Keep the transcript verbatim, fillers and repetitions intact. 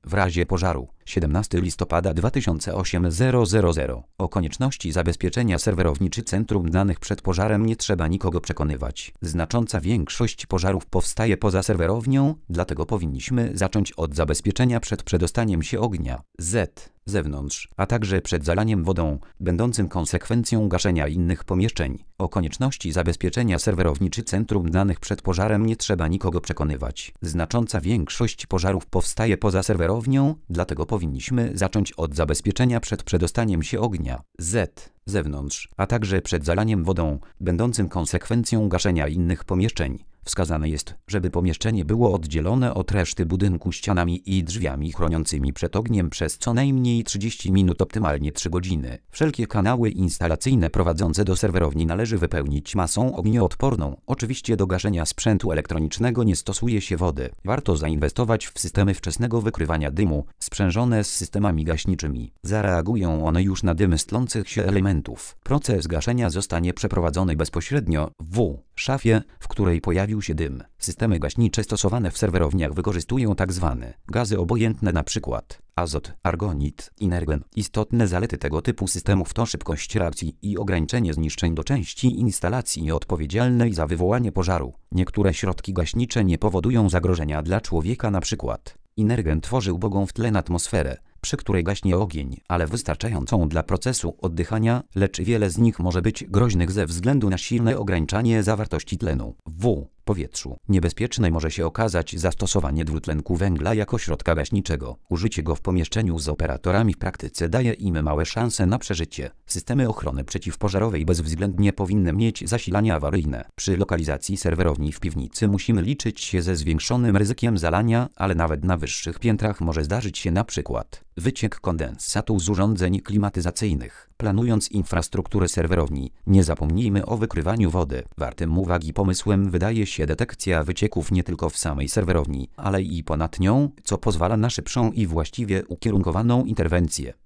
w razie pożaru. siedemnastego listopada dwa tysiące ósmego o konieczności zabezpieczenia serwerowni czy centrum danych przed pożarem nie trzeba nikogo przekonywać. Znacząca większość pożarów powstaje poza serwerownią, dlatego powinniśmy zacząć od zabezpieczenia przed przedostaniem się ognia z zewnątrz, a także przed zalaniem wodą, będącym konsekwencją gaszenia innych pomieszczeń. O konieczności zabezpieczenia serwerowni czy centrum danych przed pożarem nie trzeba nikogo przekonywać. Znacząca większość pożarów powstaje poza serwerownią, dlatego powinniśmy zacząć od zabezpieczenia przed przedostaniem się ognia z zewnątrz, a także przed zalaniem wodą, będącym konsekwencją gaszenia innych pomieszczeń. Wskazane jest, żeby pomieszczenie było oddzielone od reszty budynku ścianami i drzwiami chroniącymi przed ogniem przez co najmniej trzydzieści minut, optymalnie trzy godziny. Wszelkie kanały instalacyjne prowadzące do serwerowni należy wypełnić masą ognioodporną. Oczywiście do gaszenia sprzętu elektronicznego nie stosuje się wody. Warto zainwestować w systemy wczesnego wykrywania dymu, sprzężone z systemami gaśniczymi. Zareagują one już na dym z tlących się elementów. Proces gaszenia zostanie przeprowadzony bezpośrednio w szafie, w której pojawił się dym. Systemy gaśnicze stosowane w serwerowniach wykorzystują tzw. gazy obojętne, np. azot, argonit, inergen. Istotne zalety tego typu systemów to szybkość reakcji i ograniczenie zniszczeń do części instalacji odpowiedzialnej za wywołanie pożaru. Niektóre środki gaśnicze nie powodują zagrożenia dla człowieka, np. inergen tworzy ubogą w tle atmosferę, przy której gaśnie ogień, ale wystarczającą dla procesu oddychania, lecz wiele z nich może być groźnych ze względu na silne ograniczanie zawartości tlenu w powietrzu. Niebezpieczne może się okazać zastosowanie dwutlenku węgla jako środka gaśniczego. Użycie go w pomieszczeniu z operatorami w praktyce daje im małe szanse na przeżycie. Systemy ochrony przeciwpożarowej bezwzględnie powinny mieć zasilanie awaryjne. Przy lokalizacji serwerowni w piwnicy musimy liczyć się ze zwiększonym ryzykiem zalania, ale nawet na wyższych piętrach może zdarzyć się np. wyciek kondensatu z urządzeń klimatyzacyjnych. Planując infrastrukturę serwerowni, nie zapomnijmy o wykrywaniu wody. Wartym uwagi pomysłem wydaje się detekcja wycieków nie tylko w samej serwerowni, ale i ponad nią, co pozwala na szybszą i właściwie ukierunkowaną interwencję.